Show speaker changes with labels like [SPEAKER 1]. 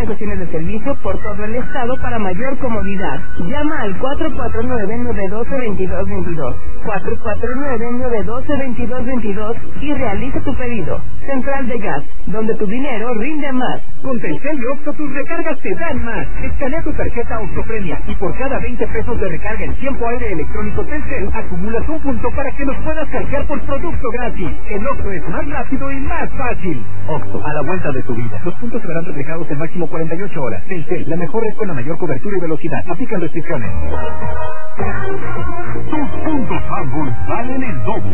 [SPEAKER 1] estaciones de servicio por todo el estado para mayor comodidad. Llama al 449-912-2222, 449-912-2222 y realiza tu pedido. Central de Gas, donde tu dinero rinde más.
[SPEAKER 2] Con Telcel y Oxxo tus recargas te dan más. Escanea tu tarjeta Oxxo Premia y por cada 20 pesos de recarga en tiempo aire electrónico Telcel, acumulas un punto para que los puedas canjear por producto gratis. El Oxxo es más rápido y más fácil. Oxxo, a la vuelta de tu vida. Los puntos serán reflejados en máximo 48 horas. Telcel, la mejor red con la mayor cobertura y velocidad. Aplican restricciones.
[SPEAKER 3] Tus puntos Arbol valen el doble.